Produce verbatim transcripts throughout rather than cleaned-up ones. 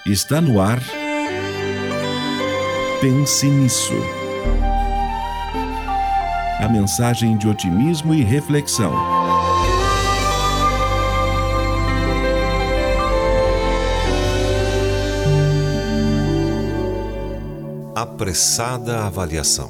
Está no ar. Pense nisso. A mensagem de otimismo e reflexão. Apressada avaliação.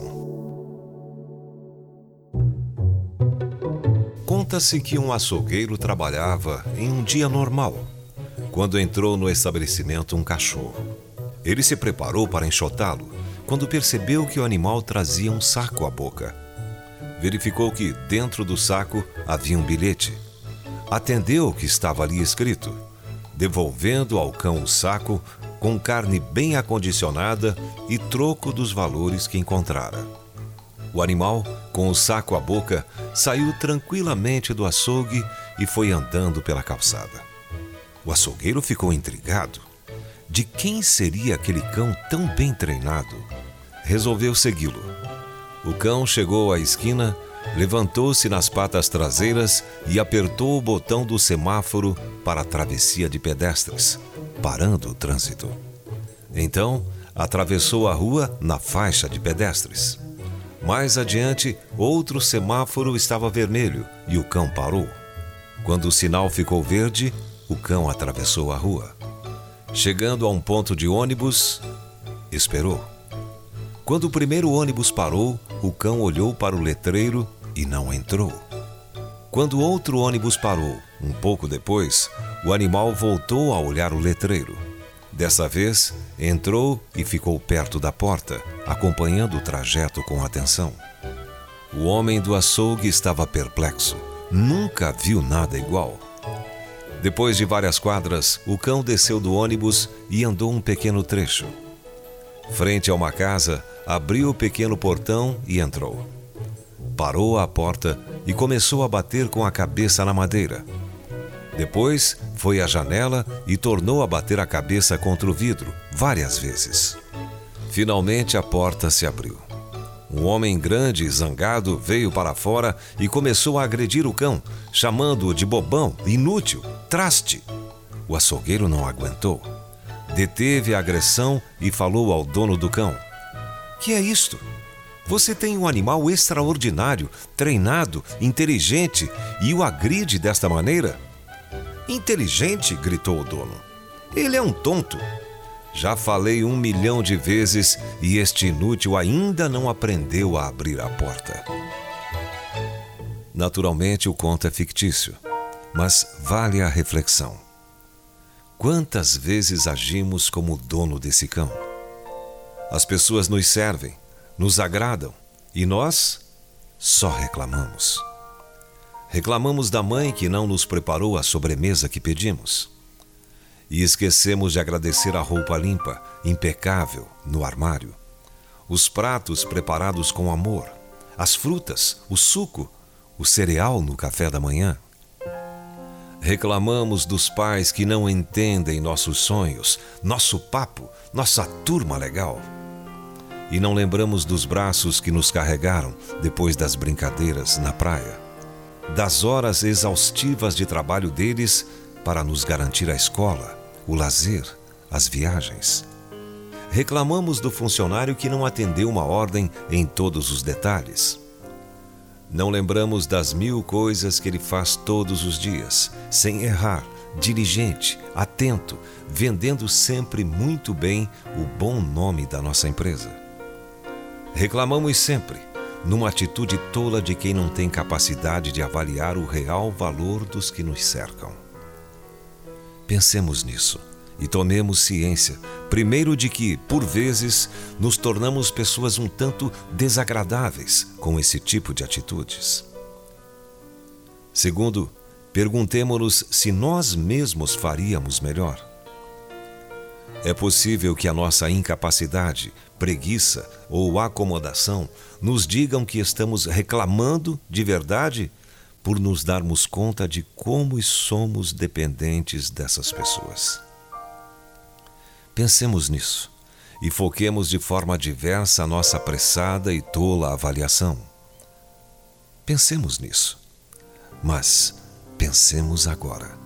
Conta-se que um açougueiro trabalhava em um dia normal, quando entrou no estabelecimento um cachorro. Ele se preparou para enxotá-lo, quando percebeu que o animal trazia um saco à boca. Verificou que dentro do saco havia um bilhete. Atendeu o que estava ali escrito, devolvendo ao cão o saco com carne bem acondicionada e troco dos valores que encontrara. O animal, com o saco à boca, saiu tranquilamente do açougue e foi andando pela calçada. O açougueiro ficou intrigado. De quem seria aquele cão tão bem treinado? Resolveu segui-lo. O cão chegou à esquina, levantou-se nas patas traseiras e apertou o botão do semáforo para a travessia de pedestres, parando o trânsito. Então, atravessou a rua na faixa de pedestres. Mais adiante, outro semáforo estava vermelho e o cão parou. Quando o sinal ficou verde, o cão atravessou a rua. Chegando a um ponto de ônibus, esperou. Quando o primeiro ônibus parou, o cão olhou para o letreiro e não entrou. Quando outro ônibus parou, um pouco depois, o animal voltou a olhar o letreiro. Dessa vez, entrou e ficou perto da porta, acompanhando o trajeto com atenção. O homem do açougue estava perplexo. Nunca viu nada igual. Depois de várias quadras, o cão desceu do ônibus e andou um pequeno trecho. Frente a uma casa, abriu o pequeno portão e entrou. Parou à porta e começou a bater com a cabeça na madeira. Depois, foi à janela e tornou a bater a cabeça contra o vidro, várias vezes. Finalmente, a porta se abriu. Um homem grande e zangado veio para fora e começou a agredir o cão, chamando-o de bobão, inútil, traste. O açougueiro não aguentou. Deteve a agressão e falou ao dono do cão: "Que é isto? Você tem um animal extraordinário, treinado, inteligente e o agride desta maneira?" "Inteligente?" gritou o dono. "Ele é um tonto. Já falei um milhão de vezes e este inútil ainda não aprendeu a abrir a porta." Naturalmente, o conto é fictício, mas vale a reflexão. Quantas vezes agimos como o dono desse cão? As pessoas nos servem, nos agradam e nós só reclamamos. Reclamamos da mãe que não nos preparou a sobremesa que pedimos. E esquecemos de agradecer a roupa limpa, impecável, no armário. Os pratos preparados com amor. As frutas, o suco, o cereal no café da manhã. Reclamamos dos pais que não entendem nossos sonhos, nosso papo, nossa turma legal. E não lembramos dos braços que nos carregaram depois das brincadeiras na praia. Das horas exaustivas de trabalho deles para nos garantir a escola, o lazer, as viagens. Reclamamos do funcionário que não atendeu uma ordem em todos os detalhes. Não lembramos das mil coisas que ele faz todos os dias, sem errar, diligente, atento, vendendo sempre muito bem o bom nome da nossa empresa. Reclamamos sempre, numa atitude tola de quem não tem capacidade de avaliar o real valor dos que nos cercam. Pensemos nisso e tomemos ciência, primeiro, de que, por vezes, nos tornamos pessoas um tanto desagradáveis com esse tipo de atitudes. Segundo, perguntemo-nos se nós mesmos faríamos melhor. É possível que a nossa incapacidade, preguiça ou acomodação nos digam que estamos reclamando de verdade por nos darmos conta de como somos dependentes dessas pessoas. Pensemos nisso e foquemos de forma diversa a nossa apressada e tola avaliação. Pensemos nisso, mas pensemos agora.